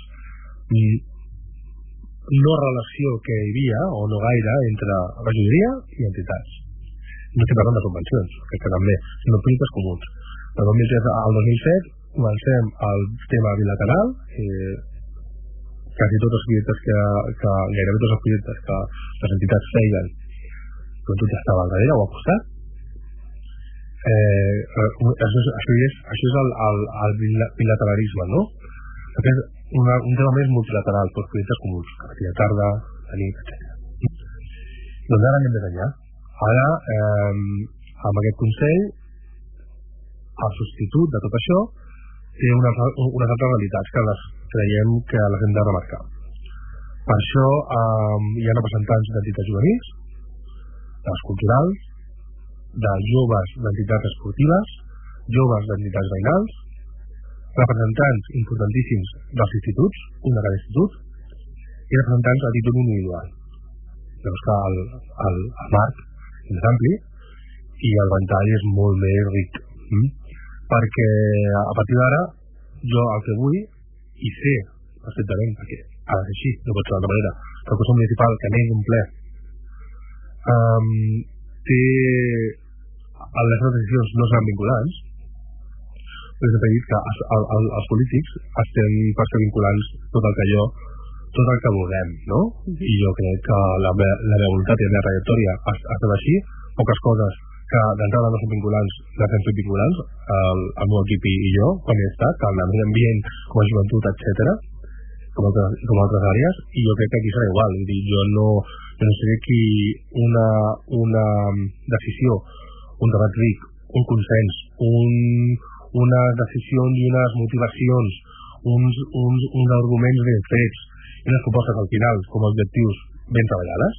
no relació que hi havia, o no gaire, entre regidoria i entitats. No estic parlant de subvencions, que també, sinó projectes comuns. Del dos mil tres al dos mil set comencem el tema bilateral, eh, quasi tots els projectes que, que gairebé tots els projectes que les entitats feien, però tot ja estava al darrere o al costat. Eh, això és, això és, això és el, el, el bilateralisme, no? Aquest és una, un tema més multilateral, tots projectes comuns, a tarda, a nit, etcètera. Doncs ara anem més enllà. Ara, eh, amb aquest Consell, el substitut de tot això té unes, unes altres realitats que les creiem que les hem de remarcar. Per això eh, hi ha representants d'entitats juvenils, de les culturals, de joves d'entitats esportives, joves d'entitats veïnals, representants importantíssims dels instituts, un de cada institut, i representants a títol individual. Llavors que el, el, el marc és més ampli i el ventall és molt més ric. Mm? Perquè a partir d'ara jo el que vull, i sé perfectament, perquè ha de ser així, no pot ser d'altra manera, que el Consell Municipal, que neix un ple, um, té les seves decisions no seran vinculants, però sempre he dit que els, els, els polítics estem per ser vinculants tot el que jo, tot el que vulguem, no? Uh-huh. I jo crec que la, la meva voluntat i la meva trajectòria ha estat així, poques coses que d'entrada no són vinculants les hem fet vinculants, el, el meu equip i jo, quan he estat, que el medi ambient, com a joventut, etcètera, com altres, com altres àrees, i jo crec que aquí serà igual. Dir, jo no, jo no sé qui una, una decisió, un debat ric, un consens, un, unes decisions i unes motivacions, uns, uns, uns arguments ben fets i unes propostes al final com a objectius ben treballades.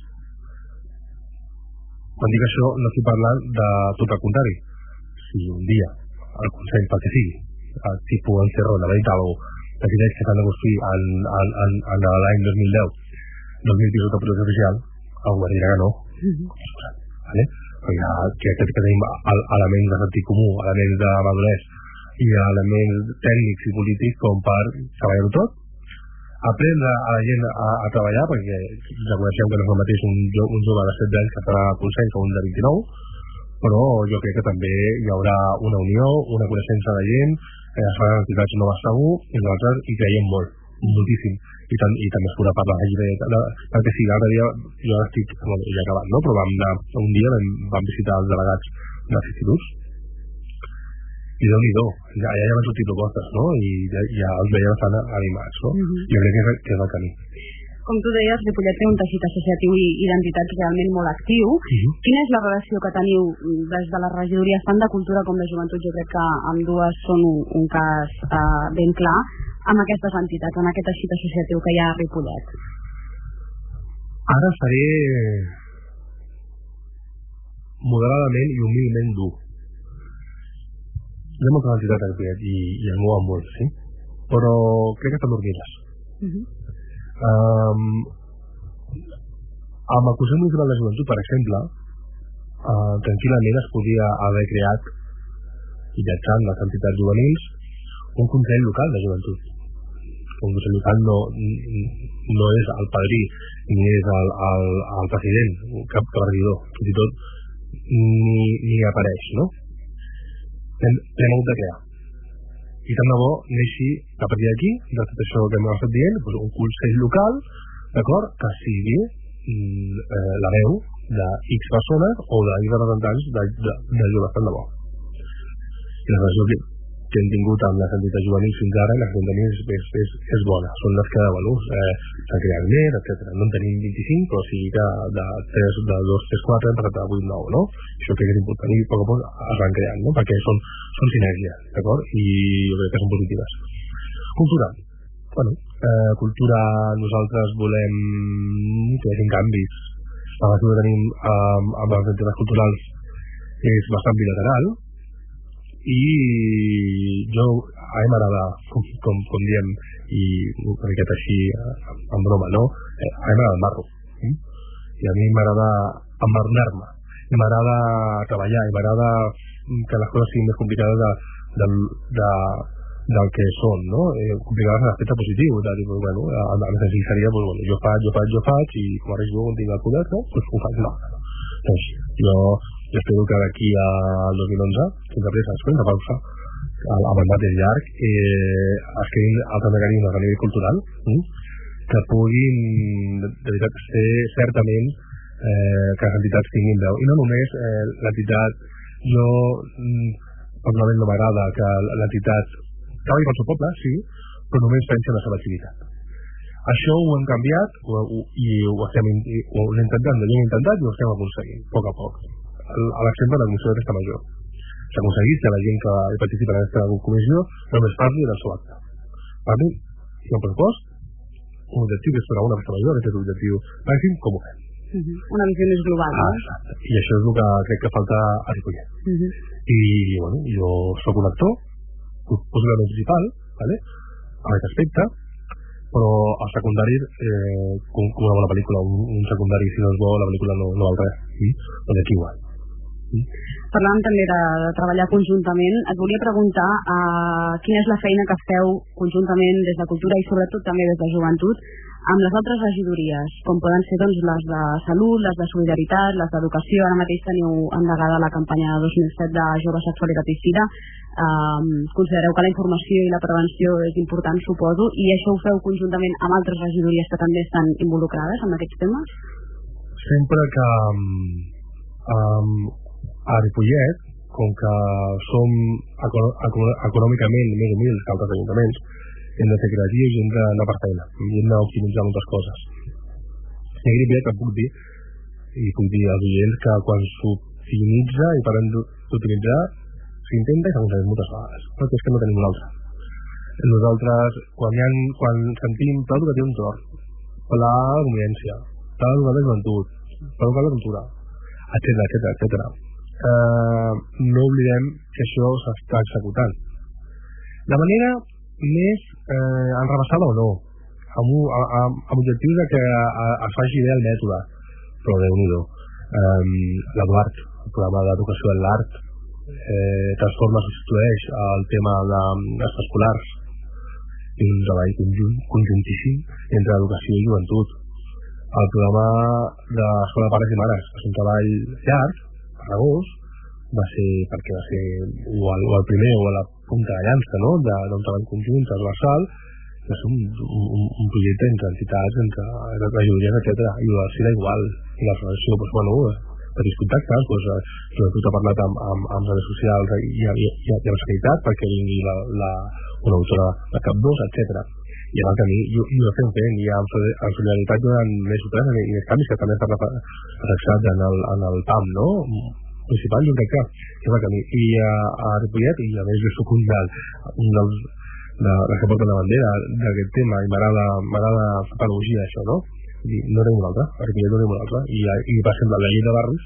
Quan dic això no estic parlant de tot el contrari. Si un dia el Consell, pel que sigui, el tipus Encerro de veritat o decideix que s'han de construir en, en, en, en l'any dos mil deu dos mil pisos de protecció oficial, el govern dirà que no. Mm-hmm. Vale? Però ja que, que tenim elements de sentit comú, elements de maduresa i elements tècnics i polítics com per treballar-ho tot, aprendre a la gent a, a treballar, perquè reconeixem que no és el mateix un, un jove de setze anys que farà consell que un de vint-i-nou, però jo crec que també hi haurà una unió, una coneixença de gent, eh, es faran entitats noves segur, i nosaltres hi creiem molt, moltíssim, i, tant, i també es podrà parlar perquè sí, l'altre dia jo estic, bueno, ja acabat, no? Però vam anar, un dia vam, vam visitar els delegats dels instituts i Déu-n'hi-do, ja, ja van sortir propostes, no? I ja, ja els veiem bastant animats, no? Uh-huh. Jo crec que és, que és el camí. com tu deies, Ripollet té un teixit associatiu i identitat realment molt actiu. Uh-huh. Quina és la relació que teniu des de les regidories tant de cultura com de joventut? Jo crec que ambdues són un, un cas uh, ben clar amb aquestes entitats, amb aquest teixit associatiu que hi ha a Ripollet. Ara faré moderadament i humilment dur. Hi ha moltes entitats a Ripollet i, i el meu amor, sí? Però crec que estan dormides. Uh-huh. Um, amb el Consell Municipal de Joventut, per exemple, uh, tranquil·lament es podia haver creat, i mitjançant les entitats juvenils, un Consell Local de Joventut. Un Consell Local no, no és el padrí ni és el, el, el president, cap, cap regidor, fins i tot ni, ni apareix, no? L'hem hagut de crear. I tant de bo neixi a partir d'aquí, de tot això que hem estat dient, doncs un consell local, d'acord, que sigui eh, la veu de X persones o de X representants de, de, de joves tant de bo. I la relació que, que hem tingut amb les entitats juvenils fins ara, les entitats és, és, és, és bona. Són les que, bueno, eh, s'han creat més, etcètera. No en tenim vint-i-cinc, però sí que de tres, de dos, tres, quatre, hem passat a vuit, nou, no? Això crec que és important i a poc a poc es van creant, no? Perquè són, són sinergies, d'acord? I jo crec que són positives. Cultura. Bueno, eh, cultura, nosaltres volem que hi hagi canvis. La relació que tenim eh, amb les entitats culturals és bastant bilateral i jo a mi m'agrada, com, com, com diem, i una miqueta així en broma, no? Eh, a mi m'agrada el marro. Eh? I a mi m'agrada emmarnar-me. M'agrada treballar i m'agrada que les coses siguin més complicades de, de, de, del que són, no? Eh, complicades en l'aspecte positiu, de dir, bueno, a més així seria, pues, bueno, jo faig, jo faig, jo faig, i com ara jo tinc el poder, no? Pues ho faig, no. Doncs jo, jo espero que d'aquí al dos mil onze, sense pressa, després de pausa, el, el mandat és llarg, eh, es creïn altres mecanismes a nivell cultural, eh, que puguin, de, de veritat, ser certament eh, que les entitats tinguin veu. I no només eh, l'entitat, jo personalment no m'agrada que l'entitat treballi pel seu poble, sí, però només pensi en la seva activitat. Això ho hem canviat ho, ho, i ho estem ho hem intentat, ho hem intentat i ho estem aconseguint, a poc a poc. A l'exemple de la Comissió de Festa Major. S'ha aconseguit que la gent que participa en aquesta comissió només parli del seu acte. Parli, si ho propost, un objectiu que és per a una festa major, aquest és l'objectiu màxim, com ho fem. Uh-huh. Una visió més global, no? Ah, exacte. I això és el que crec que falta a Ripollet. Uh-huh. I, bueno, jo soc un actor, possiblement principal, ¿vale? En aquest aspecte, però el secundari, eh, com, com una bona pel·lícula, un, un secundari, si no és bo, la pel·lícula no, no val res. Mm? Doncs aquí igual. Mm? Parlant també de, de treballar conjuntament, et volia preguntar uh, quina és la feina que feu conjuntament des de Cultura i sobretot també des de Joventut amb les altres regidories, com poden ser doncs, les de Salut, les de Solidaritat, les d'Educació. Ara mateix teniu endegada la campanya dos mil set de Jove, Sexualitat i Sida. Um, considereu que la informació i la prevenció és important, suposo, i això ho feu conjuntament amb altres regidories que també estan involucrades en aquests temes? Sempre que um, a Ripollet, com que som econòmicament més humils que altres ajuntaments, hem de ser creatius i hem d'anar per feina i hem d'optimitzar moltes coses. I a Ripollet que puc dir i puc dir als oients que quan s'optimitza i parlem d'optimitzar s'intenta i s'aconsegueix moltes vegades, però és que no tenim un altre. Nosaltres, quan, ha, quan sentim pla educatiu entorn, pla de convivència, pla educatiu de joventut, pla educatiu de cultura, etcètera, etcètera, etcètera, eh, no oblidem que això s'està executant. De manera més eh, enrebaçada o no, amb, amb, amb objectius de que es faci bé el mètode, però Déu-n'hi-do. Eh, L'Eduard, el programa d'educació en l'art, eh, transforma, substitueix el tema de les escolars i un treball conjunt, conjuntíssim entre educació i joventut. El programa d'Escola de Pares i Mares, que és un treball llarg, farragós, va ser perquè va ser o el, o el primer o a la punta de llança, no?, d'un treball conjunt, transversal, que és un, un, un projecte entre entitats, entre regidories, etcètera. I la Sida igual, i la relació, doncs, bueno, petits contactes, doncs, Joventut ha parlat amb, amb, amb redes socials i, i, i, i amb la sanitat perquè vingui la, la, una autora de Cap dos, etcètera. i en el camí i, i ho estem fent, i amb, amb solidaritat durant més o tres i més canvis que també estan reflexats en el, en el P A M, no? Principal, jo crec que és el camí. I a, a Ripollet, i a més jo soc un, del, un dels de, de que porten la bandera d'aquest tema, i m'agrada pedagogia això, no? I no tenim un altre, a Ripollet no tenim un altre, i, i per exemple la llei de barris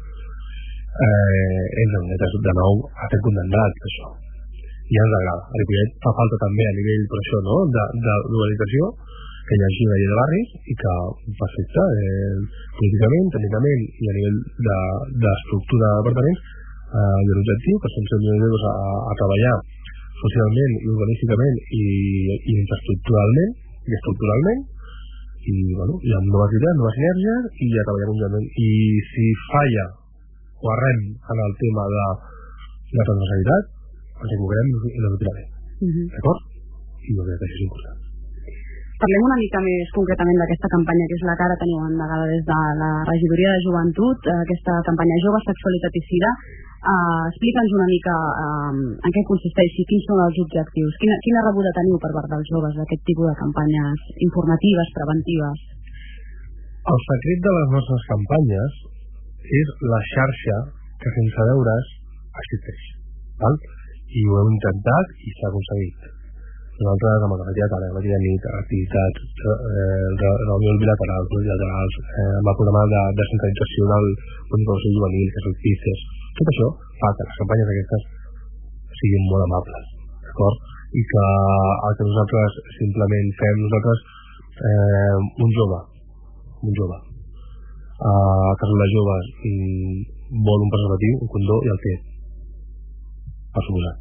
eh, és de nou a fer condemnat això, i ens agrada. A Ripollet fa falta també a nivell, per això, no?, de, de dualització, que hi hagi una llei de barris i que facilita eh, políticament, tècnicament i a nivell d'estructura de, de departaments eh, de l'objectiu, que són cent milions d'euros a, a treballar socialment i urbanísticament i, i infraestructuralment i estructuralment i, bueno, i amb noves idees, noves sinergies i a treballar conjuntament. I si falla o arrem en el tema de la transversalitat, ens equivocarem i no ho tirarem. Uh-huh. D'acord? I jo crec que això és important. Parlem una mica més concretament d'aquesta campanya, que és la que ara teniu endegada des de la Regidoria de Joventut, aquesta campanya Jove, Sexualitat i Sida. Uh, Explica'ns una mica uh, en què consisteix i quins són els objectius. Quina, quina rebuda teniu per part dels joves d'aquest tipus de campanyes informatives, preventives? El secret de les nostres campanyes és la xarxa que sense veure's existeix. Val? I ho hem intentat i s'ha aconseguit. Nosaltres amb el cafè teatre, amb la nit, activitats, eh, reunions bilaterals, multilaterals, eh, amb el programa de descentralització del Monitor Juvenil, que és el C I C E S, tot això fa que les campanyes aquestes siguin molt amables, d'acord? I que el que nosaltres simplement fem, nosaltres, eh, un jove, un jove, a casa de joves vol un preservatiu, un condó i el té, per suposar.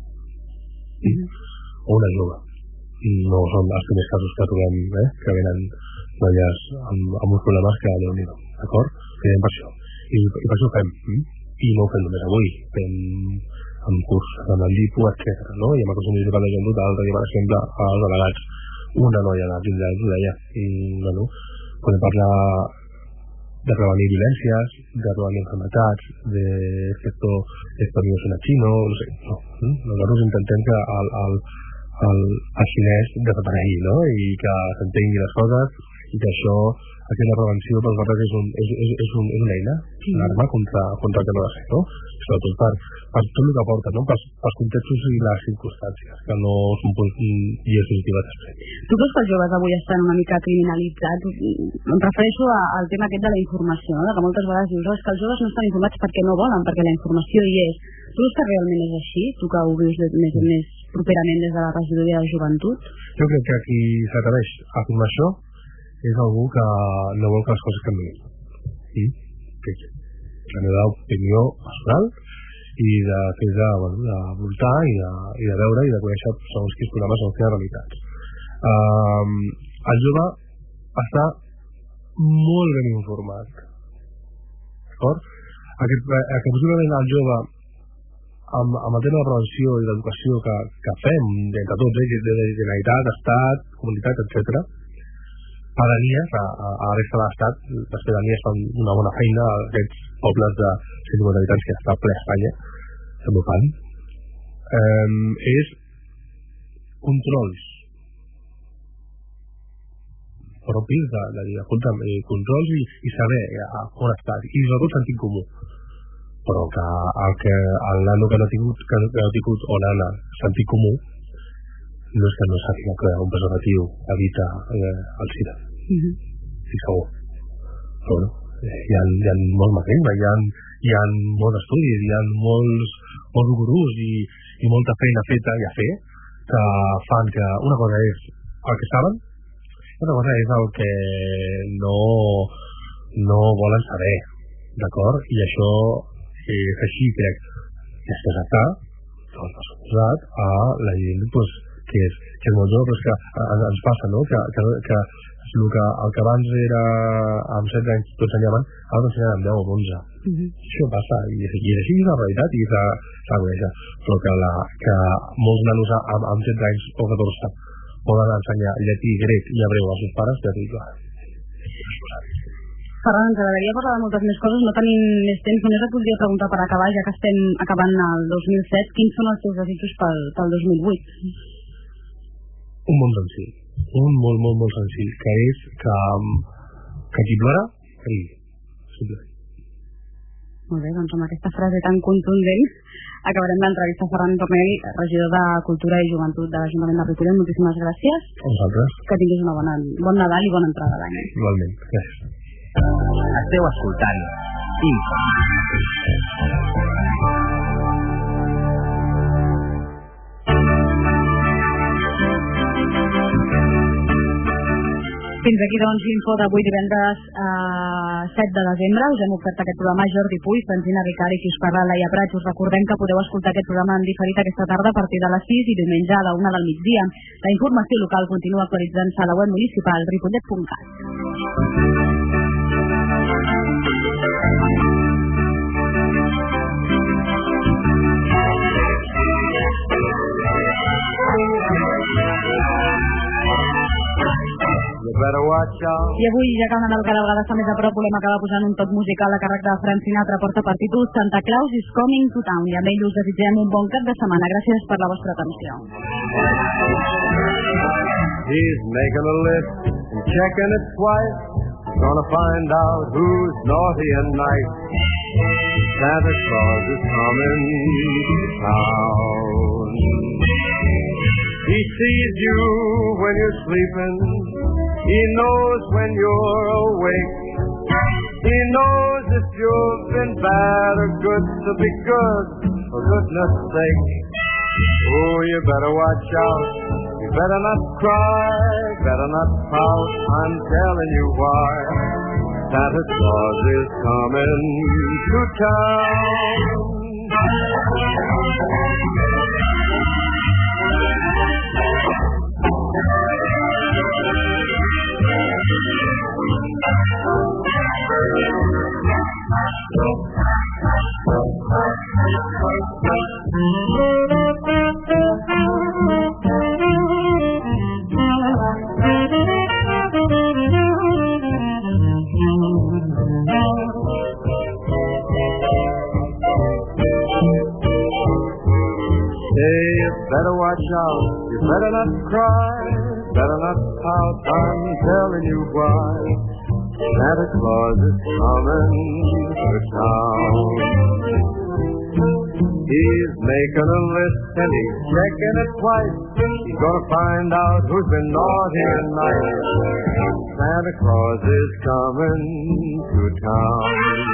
O una jove. No són els primers casos que trobem, eh, que venen noies amb, amb uns problemes que Déu-n'hi-do, d'acord? Que per això. I, i per això ho fem. Mm? I no ho fem només avui. Fem amb curs, amb el DIPU, etcètera. No? I amb el Consell Municipal de Joventut, l'altre dia, per exemple, als delegats, una noia de quinze anys ho deia. I, bueno, podem parlar de prevenir violències, de prevenir enfermetats, de efecto estornidos chino, no sé. No. Mm? Nosaltres intentem que el, el el, el xinès desaparegui, no? I que s'entengui les coses i que això, aquesta prevenció per nosaltres és, un, és, és, és, un, és una eina, sí. Una arma contra, contra el que no ha de ser, no? Sobretot per, per tot el que aporta, no? Pels, pels contextos i les circumstàncies, que no són guies positives després. Tu creus que els joves avui estan una mica criminalitzats? Em refereixo a, al tema aquest de la informació, no? Que moltes vegades dius, oh, és que els joves no estan informats perquè no volen, perquè la informació hi és. Tu creus que realment és així? Tu que ho vius més i més properament des de la Regidoria de Joventut? Jo crec que qui s'atreveix a afirmar això és algú que no vol que les coses canviïn. I que la meva opinió personal i de fer de, bueno, de voltar i de, i de veure i de conèixer segons quins programes són feines realitats. Um, el jove està molt ben informat. D'acord? Aquest, que possiblement el jove amb, amb el tema de prevenció i d'educació que, que fem entre tots, eh, de, de Generalitat, Estat, Comunitat, etcètera, pedanies, a, a, a la resta de l'Estat, les pedanies fan una bona feina, aquests pobles de cent cinquanta habitants que està ple a Espanya, també ho fan, eh, és controls propis de, de dir, escolta'm, eh, controls i, i saber a, on està, i sobretot sentit comú. Però que el, que el nano que no ha tingut, que, que no ha tingut o nana sentit comú no és que no sàpiga que un preservatiu evita eh, el sida. Uh-huh. Sí, segur. Però bueno, eh, hi, ha, hi ha molts mecanismes, hi ha, hi ha molts estudis, hi ha molts, molts gurus i, i molta feina feta i a fer que fan que una cosa és el que saben, una cosa és el que no, no volen saber, d'acord? I això és així, crec, i després està, doncs, per suposat, a la gent, doncs, que és, que és molt jove, però és que ens, ens passa, no?, que, que, que, el, que el que abans era amb setze anys tots ensenyaven, ara t'ensenyen amb deu o onze. Uh-huh. Això passa, i és, i és així, és la realitat, i s'ha de conèixer, però que, la, que molts nanos amb, amb setze anys o catorze poden ensenyar llatí, grec i hebreu als seus pares, ja t'ho dic, clar. Ferran, ens agradaria parlar de moltes més coses, no tenim més temps, només et voldria preguntar per acabar, ja que estem acabant el dos mil set, quins són els teus desitjos pel, pel dos mil vuit? Un món senzill. un molt, molt, molt senzill, que és que, que qui plora, rigui. Simplement. Molt bé, doncs amb aquesta frase tan contundent acabarem l'entrevista a Ferran Tornell, regidor de Cultura i Joventut de l'Ajuntament de Ripollet. Moltíssimes gràcies. A vosaltres. Que tinguis una bona, bon Nadal i bona entrada d'any. Igualment, gràcies. Esteu escoltant Info. Fins aquí, doncs, l'info d'avui divendres eh, set de desembre. Us hem ofert aquest programa Jordi Puig, Francina Ricard i qui us parla, Laia Prats. Us recordem que podeu escoltar aquest programa en diferit aquesta tarda a partir de les sis i diumenge a la una del migdia. La informació local continua actualitzant-se a la web municipal ripollet punt cat. I avui, ja que el Nadal cada vegada està més a prop, volem acabar posant un toc musical a càrrec de Frank Sinatra. Porta per títol Santa Claus is Coming to Town. I amb ell us desitgem un bon cap de setmana. Gràcies per la vostra atenció. He's making a list and checking it twice. Gonna find out who's naughty and nice. Santa Claus is coming to town. He sees you when you're sleeping. He knows when you're awake. He knows if you've been bad or good, so be good, for goodness sake. Oh, you better watch out. You better not cry, better not pout. I'm telling you why. Santa Claus is coming to town. Better watch out, you better not cry, better not pout, I'm telling you why. Santa Claus is coming to town. He's making a list and he's checking it twice. He's gonna find out who's been naughty and nice. Santa Claus is coming to town.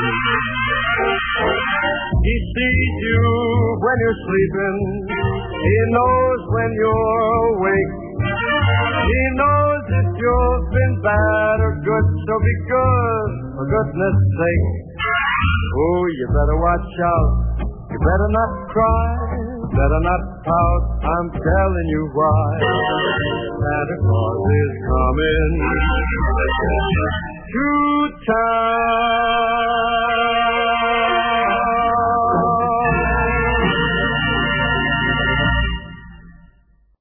He sees you when you're sleeping. He knows when you're awake. He knows if you've been bad or good, so be good, for goodness sake. Oh, you better watch out. You better not cry, better not pout. I'm telling you why. Santa Claus is coming to town.